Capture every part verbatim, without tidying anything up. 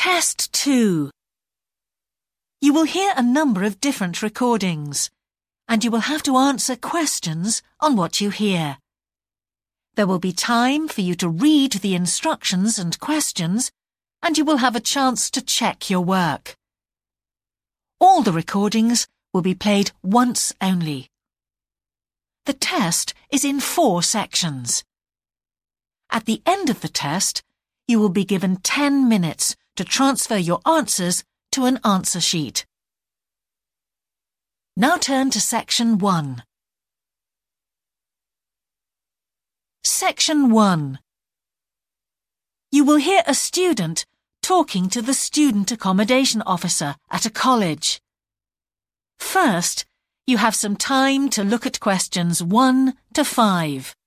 Test two. You will hear a number of different recordings, and you will have to answer questions on what you hear. There will be time for you to read the instructions and questions, and you will have a chance to check your work. All the recordings will be played once only. The test is in four sections. At the end of the test, you will be given ten minutes to transfer your answers to an answer sheet. Now turn to Section one. Section one. You will hear a student talking to the student accommodation officer at a college. First, you have some time to look at questions one to five.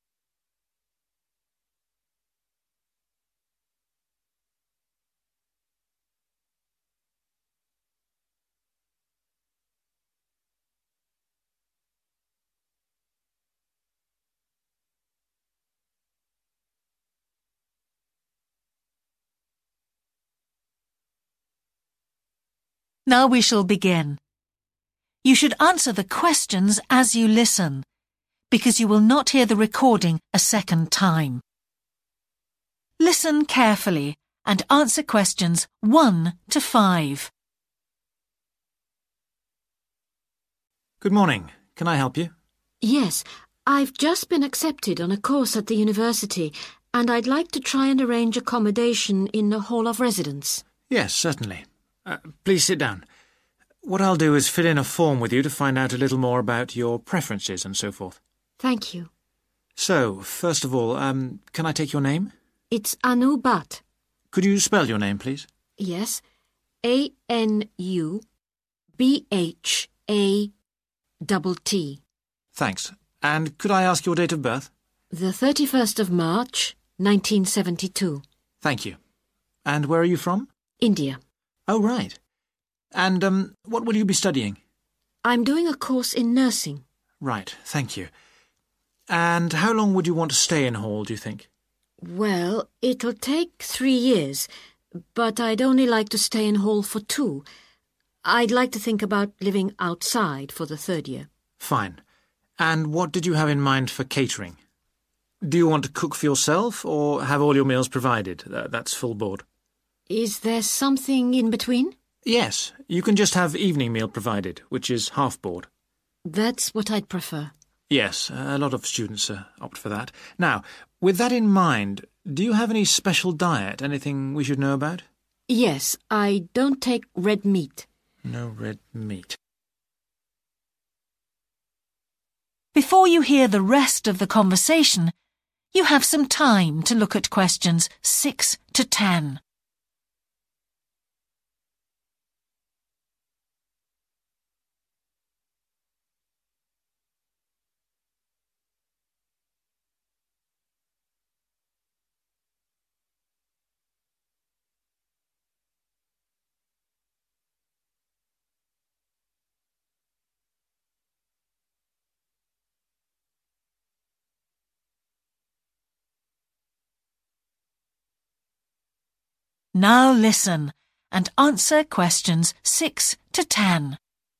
Now we shall begin. You should answer the questions as you listen, because you will not hear the recording a second time. Listen carefully and answer questions one to five. Good morning. Can I help you? Yes, I've just been accepted on a course at the university, and I'd like to try and arrange accommodation in a hall of residence. Yes, certainly. Uh, please sit down. What I'll do is fill in a form with you to find out a little more about your preferences and so forth. Thank you. So, first of all, um, can I take your name? It's Anu Bhatt. Could you spell your name, please? Yes. A N U B H A T T. Thanks. And could I ask your date of birth? The thirty-first of March, nineteen seventy-two. Thank you. And where are you from? India. Oh, right. And, um, what will you be studying? I'm doing a course in nursing. Right, thank you. And how long would you want to stay in hall, do you think? Well, it'll take three years, but I'd only like to stay in hall for two. I'd like to think about living outside for the third year. Fine. And what did you have in mind for catering? Do you want to cook for yourself or have all your meals provided? That's full board. Is there something in between? Yes, you can just have evening meal provided, which is half board. That's what I'd prefer. Yes, a lot of students uh, opt for that. Now, with that in mind, do you have any special diet, anything we should know about? Yes, I don't take red meat. No red meat. Before you hear the rest of the conversation, you have some time to look at questions six to ten. Now listen and answer questions six to ten.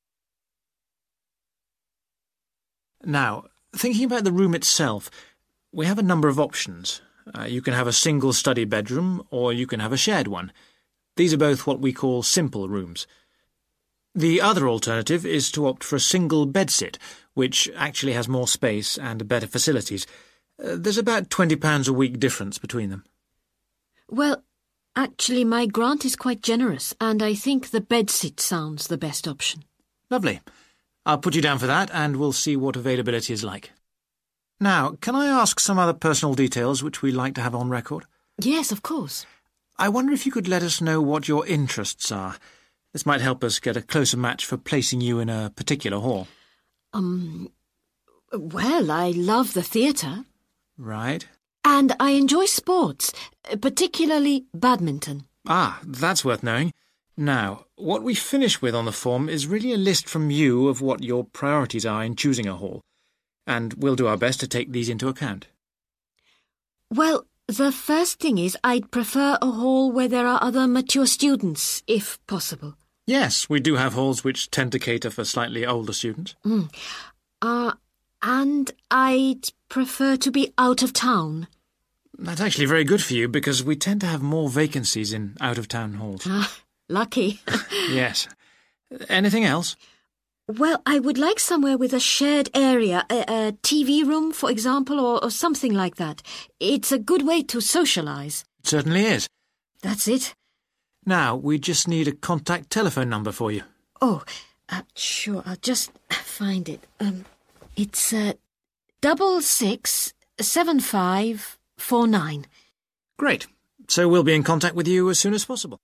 Now, thinking about the room itself, we have a number of options. Uh, you can have a single study bedroom or you can have a shared one. These are both what we call simple rooms. The other alternative is to opt for a single bedsit, which actually has more space and better facilities. Uh, there's about twenty pounds a week difference between them. Well, actually, my grant is quite generous, and I think the bedsit sounds the best option. Lovely. I'll put you down for that, and we'll see what availability is like. Now, can I ask some other personal details which we like to have on record? Yes, of course. I wonder if you could let us know what your interests are. This might help us get a closer match for placing you in a particular hall. Um, well, I love the theatre. Right. And I enjoy sports, particularly badminton. Ah, that's worth knowing. Now, what we finish with on the form is really a list from you of what your priorities are in choosing a hall, and we'll do our best to take these into account. Well, The first thing is I'd prefer a hall where there are other mature students, if possible. Yes, we do have halls which tend to cater for slightly older students. Mm. Uh, and I'd prefer to be out of town. That's actually very good for you because we tend to have more vacancies in out-of-town halls. Ah, lucky. Yes. Anything else? Well, I would like somewhere with a shared area, a, a T V room, for example, or, or something like that. It's a good way to socialise. It certainly is. That's it. Now, we just need a contact telephone number for you. Oh, uh, sure, I'll just find it. Um, it's uh, double six seven five four nine. Great. So we'll be in contact with you as soon as possible.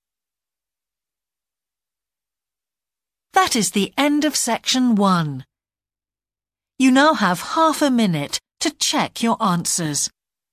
That is the end of section one. You now have half a minute to check your answers.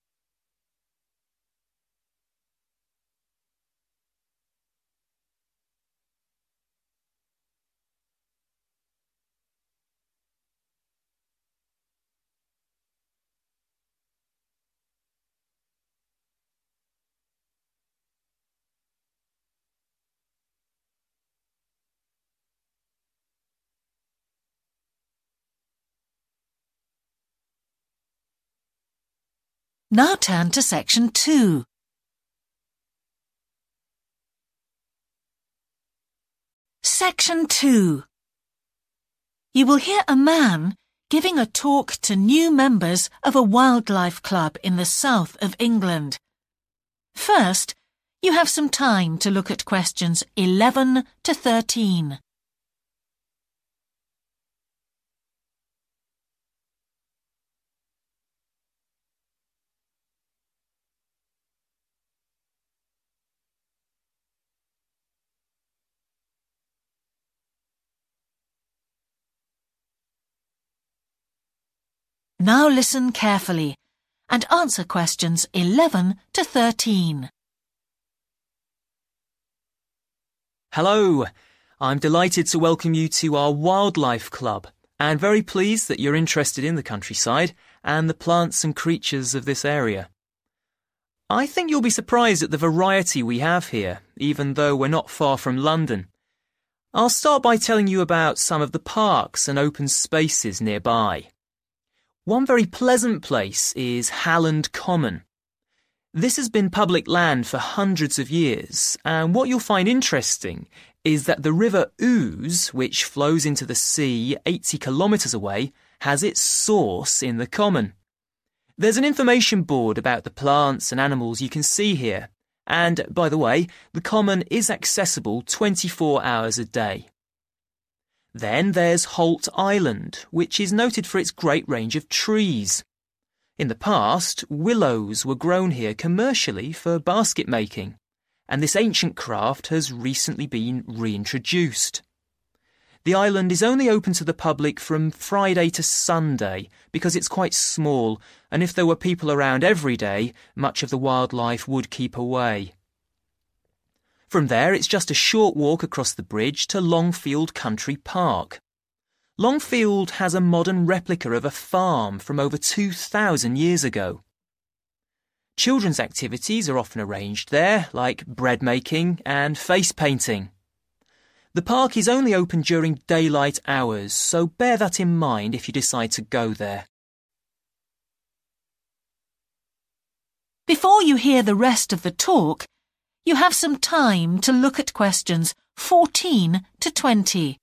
Now turn to section two. Section two. You will hear a man giving a talk to new members of a wildlife club in the south of England. First, you have some time to look at questions eleven to thirteen. Now listen carefully and answer questions eleven to thirteen. Hello, I'm delighted to welcome you to our Wildlife Club and very pleased that you're interested in the countryside and the plants and creatures of this area. I think you'll be surprised at the variety we have here, even though we're not far from London. I'll start by telling you about some of the parks and open spaces nearby. One very pleasant place is Halland Common. This has been public land for hundreds of years, and what you'll find interesting is that the River Ouse, which flows into the sea eighty kilometres away, has its source in the common. There's an information board about the plants and animals you can see here, and, by the way, the common is accessible twenty-four hours a day. Then there's Holt Island, which is noted for its great range of trees. In the past, willows were grown here commercially for basket making, and this ancient craft has recently been reintroduced. The island is only open to the public from Friday to Sunday because it's quite small, and if there were people around every day, much of the wildlife would keep away. From there, it's just a short walk across the bridge to Longfield Country Park. Longfield has a modern replica of a farm from over two thousand years ago. Children's activities are often arranged there, like bread making and face painting. The park is only open during daylight hours, so bear that in mind if you decide to go there. Before you hear the rest of the talk, you have some time to look at questions fourteen to twenty.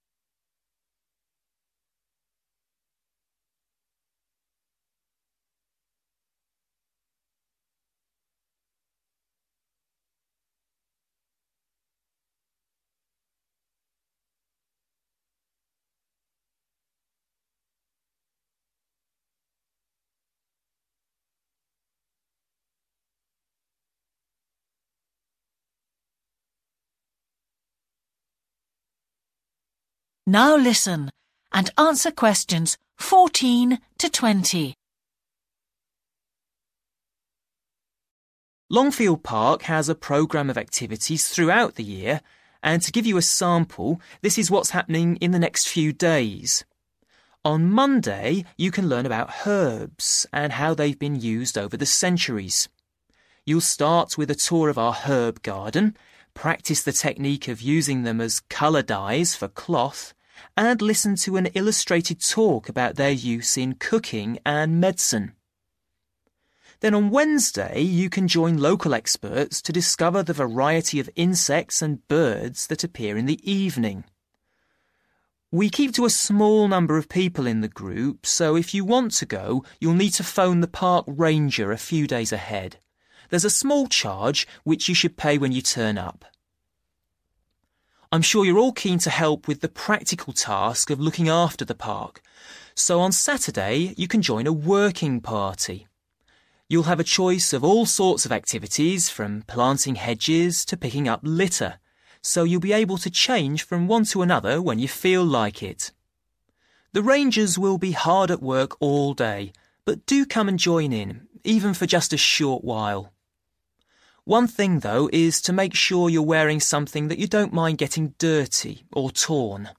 Now listen and answer questions fourteen to twenty. Longfield Park has a programme of activities throughout the year, and to give you a sample, this is what's happening in the next few days. On Monday, you can learn about herbs and how they've been used over the centuries. You'll start with a tour of our herb garden, practice the technique of using them as colour dyes for cloth, and listen to an illustrated talk about their use in cooking and medicine. Then on Wednesday, you can join local experts to discover the variety of insects and birds that appear in the evening. We keep to a small number of people in the group, so if you want to go, you'll need to phone the park ranger a few days ahead. There's a small charge which you should pay when you turn up. I'm sure you're all keen to help with the practical task of looking after the park, so on Saturday you can join a working party. You'll have a choice of all sorts of activities, from planting hedges to picking up litter, so you'll be able to change from one to another when you feel like it. The rangers will be hard at work all day, but do come and join in, even for just a short while. One thing, though, is to make sure you're wearing something that you don't mind getting dirty or torn.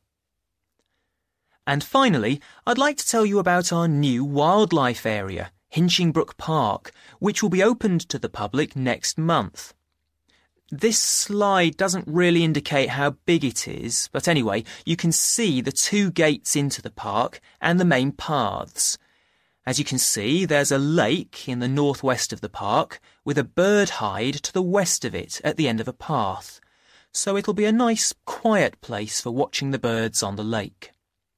And finally, I'd like to tell you about our new wildlife area, Hinchingbrook Park, which will be opened to the public next month. This slide doesn't really indicate how big it is, but anyway, you can see the two gates into the park and the main paths. As you can see, there's a lake in the northwest of the park with a bird hide to the west of it at the end of a path, so it'll be a nice, quiet place for watching the birds on the lake.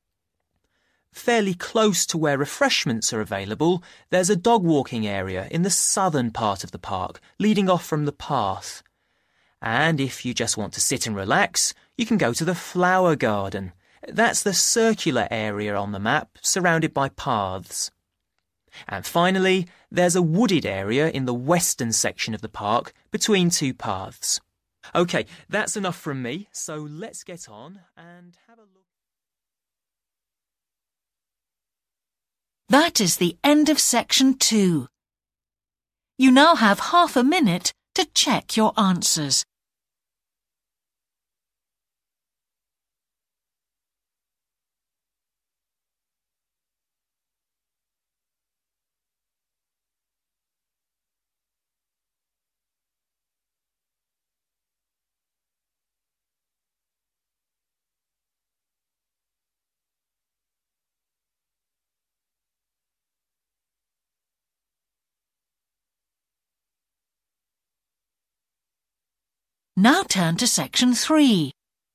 Fairly close to where refreshments are available, there's a dog walking area in the southern part of the park, leading off from the path. And if you just want to sit and relax, you can go to the flower garden. That's the circular area on the map, surrounded by paths. And finally, there's a wooded area in the western section of the park, between two paths. OK, that's enough from me, so let's get on and have a look. That is the end of section two. You now have half a minute to check your answers. Now turn to section three.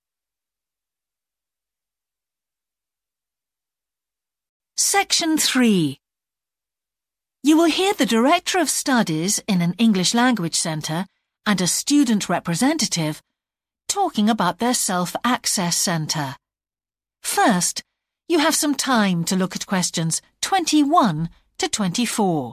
Section three. You will hear the Director of Studies in an English Language Centre and a student representative talking about their Self-Access Centre. First, you have some time to look at questions twenty-one to twenty-four.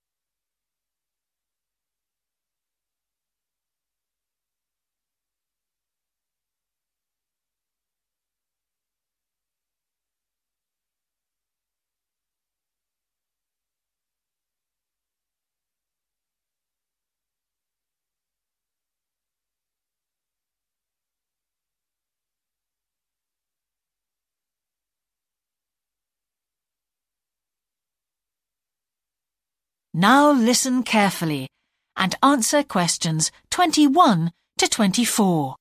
Now listen carefully and answer questions twenty-one to twenty-four.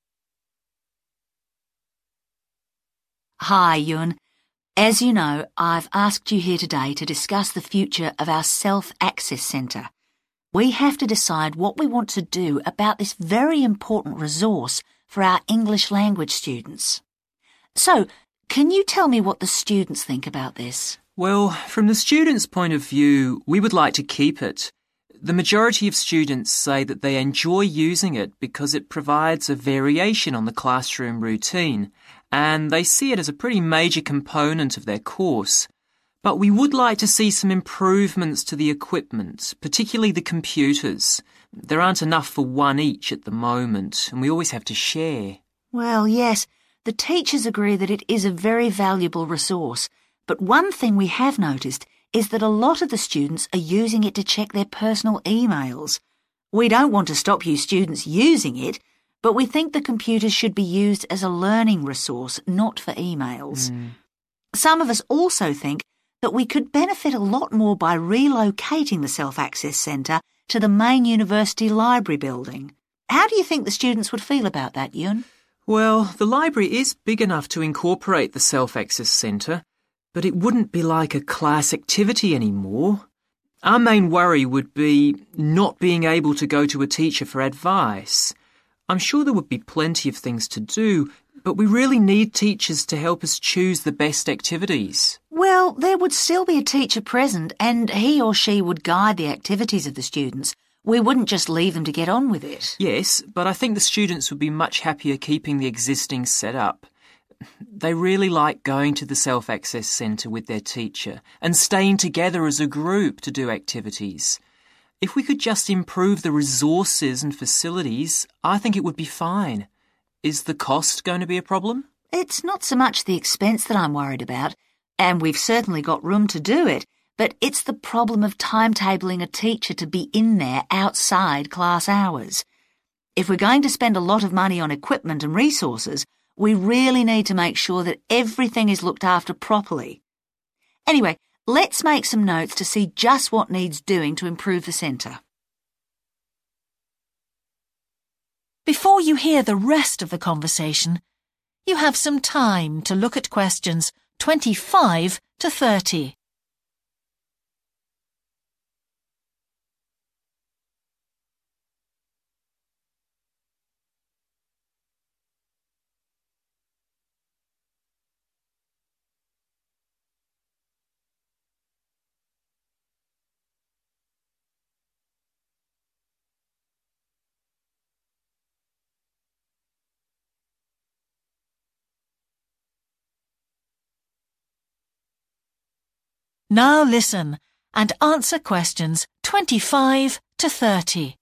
Hi, Yun. As you know, I've asked you here today to discuss the future of our Self-Access Centre. We have to decide what we want to do about this very important resource for our English language students. So, can you tell me what the students think about this? Well, from the students' point of view, we would like to keep it. The majority of students say that they enjoy using it because it provides a variation on the classroom routine, and they see it as a pretty major component of their course. But we would like to see some improvements to the equipment, particularly the computers. There aren't enough for one each at the moment, and we always have to share. Well, yes, the teachers agree that it is a very valuable resource. But one thing we have noticed is that a lot of the students are using it to check their personal emails. We don't want to stop you students using it, but we think the computers should be used as a learning resource, not for emails. Mm. Some of us also think that we could benefit a lot more by relocating the Self-Access Centre to the main university library building. How do you think the students would feel about that, Yun? Well, the library is big enough to incorporate the Self-Access Centre, but it wouldn't be like a class activity anymore. Our main worry would be not being able to go to a teacher for advice. I'm sure there would be plenty of things to do, but we really need teachers to help us choose the best activities. Well, there would still be a teacher present and he or she would guide the activities of the students. We wouldn't just leave them to get on with it. Yes, but I think the students would be much happier keeping the existing setup. They really like going to the Self-Access Centre with their teacher and staying together as a group to do activities. If we could just improve the resources and facilities, I think it would be fine. Is the cost going to be a problem? It's not so much the expense that I'm worried about, and we've certainly got room to do it, but it's the problem of timetabling a teacher to be in there outside class hours. If we're going to spend a lot of money on equipment and resources, we really need to make sure that everything is looked after properly. Anyway, let's make some notes to see just what needs doing to improve the centre. Before you hear the rest of the conversation, you have some time to look at questions twenty-five to thirty. Now listen and answer questions twenty-five to thirty.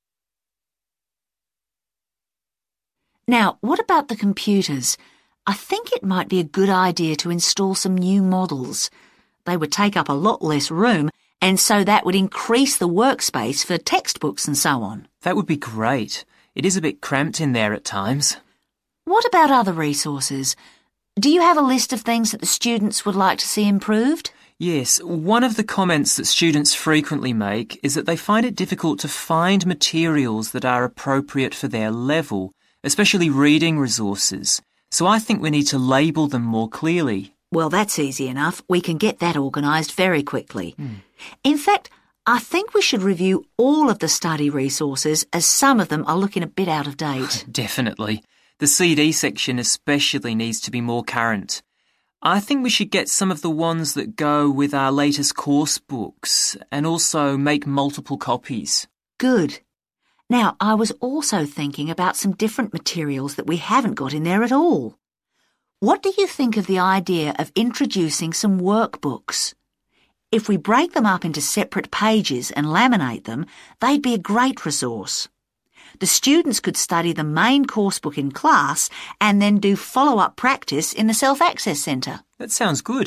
Now, what about the computers? I think it might be a good idea to install some new models. They would take up a lot less room, and so that would increase the workspace for textbooks and so on. That would be great. It is a bit cramped in there at times. What about other resources? Do you have a list of things that the students would like to see improved? Yes, one of the comments that students frequently make is that they find it difficult to find materials that are appropriate for their level, especially reading resources. So I think we need to label them more clearly. Well, that's easy enough. We can get that organised very quickly. Hmm. In fact, I think we should review all of the study resources as some of them are looking a bit out of date. Definitely. The C D section especially needs to be more current. I think we should get some of the ones that go with our latest course books and also make multiple copies. Good. Now, I was also thinking about some different materials that we haven't got in there at all. What do you think of the idea of introducing some workbooks? If we break them up into separate pages and laminate them, they'd be a great resource. The students could study the main course book in class and then do follow-up practice in the Self-Access Centre. That sounds good.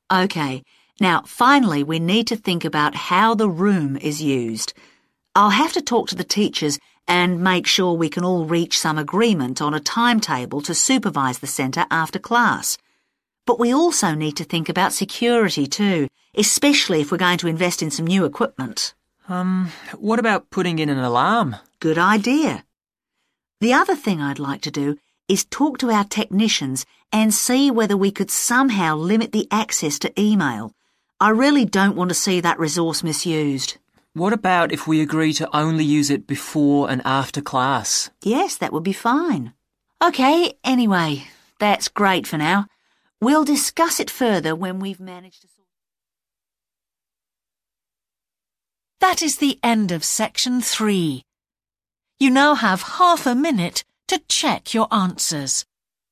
OK, now finally we need to think about how the room is used. I'll have to talk to the teachers and make sure we can all reach some agreement on a timetable to supervise the centre after class. But we also need to think about security too, especially if we're going to invest in some new equipment. Um, what about putting in an alarm? Good idea. The other thing I'd like to do is talk to our technicians and see whether we could somehow limit the access to email. I really don't want to see that resource misused. What about if we agree to only use it before and after class? Yes, that would be fine. OK, anyway, that's great for now. We'll discuss it further when we've managed to sort. That is the end of section three. You now have half a minute to check your answers.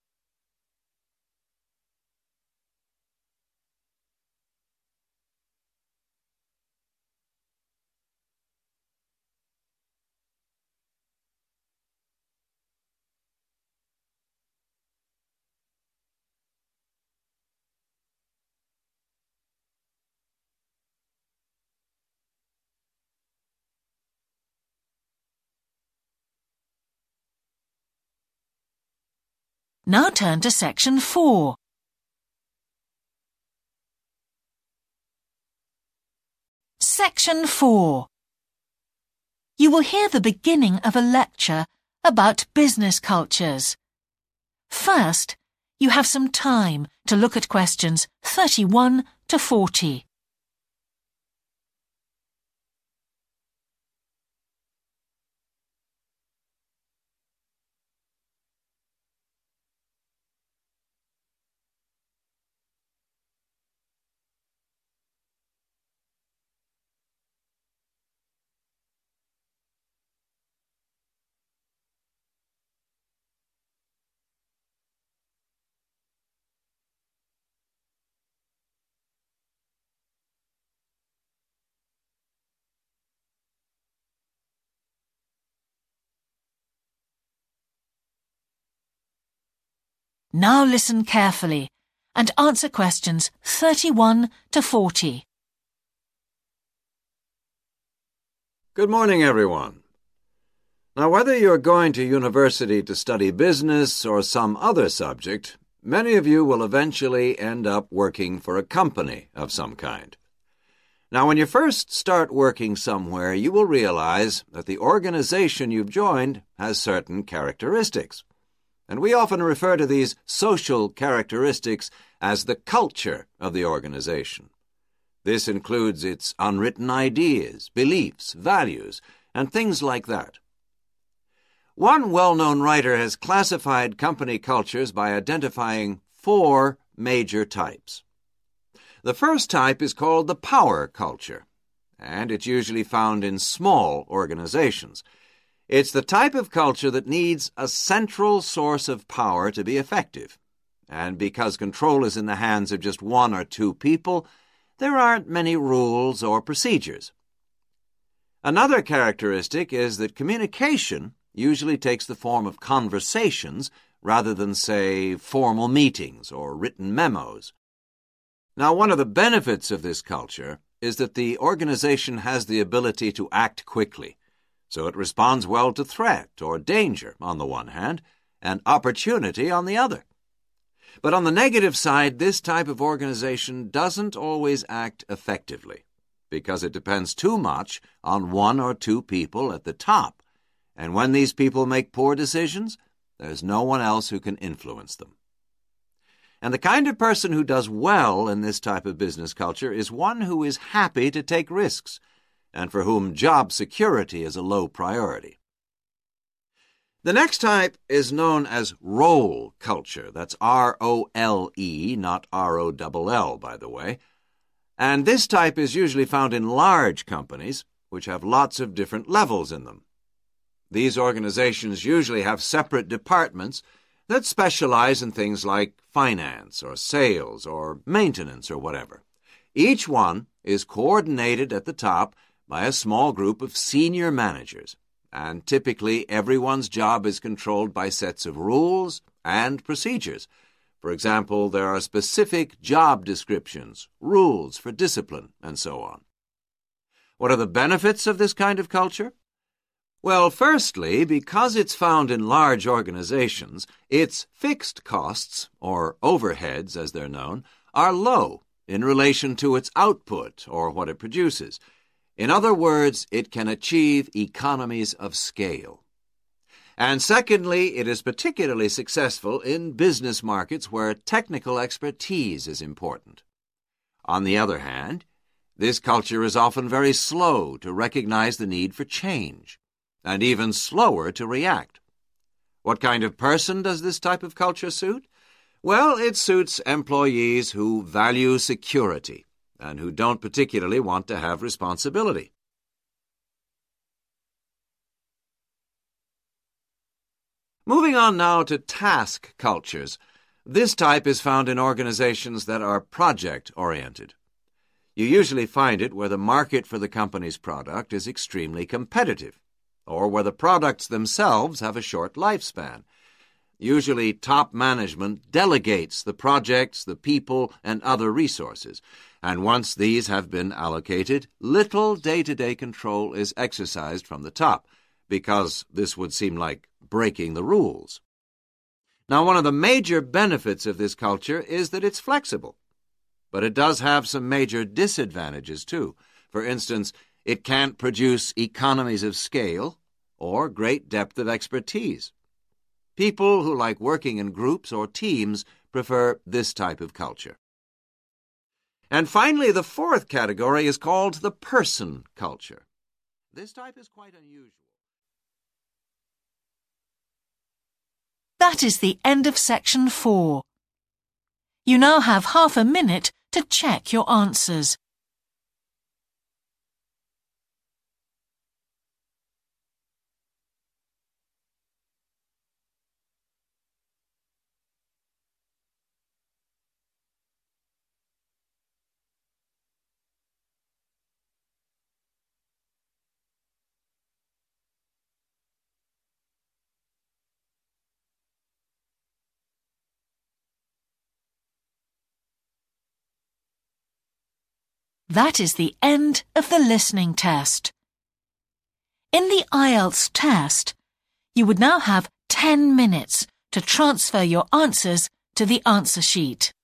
Now turn to section four. Section four. you will hear the beginning of a lecture about business cultures. First, you have some time to look at questions thirty-one to forty. Now listen carefully and answer questions thirty-one to forty. Good morning, everyone. Now, whether you're going to university to study business or some other subject, many of you will eventually end up working for a company of some kind. Now, when you first start working somewhere, you will realize that the organization you've joined has certain characteristics. And we often refer to these social characteristics as the culture of the organization. This includes its unwritten ideas, beliefs, values, and things like that. One well-known writer has classified company cultures by identifying four major types. The first type is called the power culture, and it's usually found in small organizations. It's the type of culture that needs a central source of power to be effective. And because control is in the hands of just one or two people, there aren't many rules or procedures. Another characteristic is that communication usually takes the form of conversations rather than, say, formal meetings or written memos. Now, one of the benefits of this culture is that the organization has the ability to act quickly. So it responds well to threat or danger on the one hand, and opportunity on the other. But on the negative side, this type of organization doesn't always act effectively, because it depends too much on one or two people at the top, and when these people make poor decisions, there's no one else who can influence them. And the kind of person who does well in this type of business culture is one who is happy to take risks, and for whom job security is a low priority. The next type is known as role culture. That's R O L E, not R O L L, by the way. And this type is usually found in large companies, which have lots of different levels in them. These organizations usually have separate departments that specialize in things like finance or sales or maintenance or whatever. Each one is coordinated at the top by a small group of senior managers, and typically everyone's job is controlled by sets of rules and procedures. For example, there are specific job descriptions, rules for discipline, and so on. What are the benefits of this kind of culture? Well, firstly, because it's found in large organizations, its fixed costs, or overheads as they're known, are low in relation to its output or what it produces. In other words, it can achieve economies of scale. And secondly, it is particularly successful in business markets where technical expertise is important. On the other hand, this culture is often very slow to recognize the need for change, and even slower to react. What kind of person does this type of culture suit? Well, it suits employees who value security and who don't particularly want to have responsibility. Moving on now to task cultures. This type is found in organizations that are project-oriented. You usually find it where the market for the company's product is extremely competitive, or where the products themselves have a short lifespan. Usually, top management delegates the projects, the people, and other resources, and once these have been allocated, little day-to-day control is exercised from the top, because this would seem like breaking the rules. Now, one of the major benefits of this culture is that it's flexible, but it does have some major disadvantages, too. For instance, It can't produce economies of scale or great depth of expertise. People who like working in groups or teams prefer this type of culture. And finally, the fourth category is called the person culture. This type is quite unusual. That is the end of section four. You now have half a minute to check your answers. That is the end of the listening test. In the I E L T S test, you would now have ten minutes to transfer your answers to the answer sheet.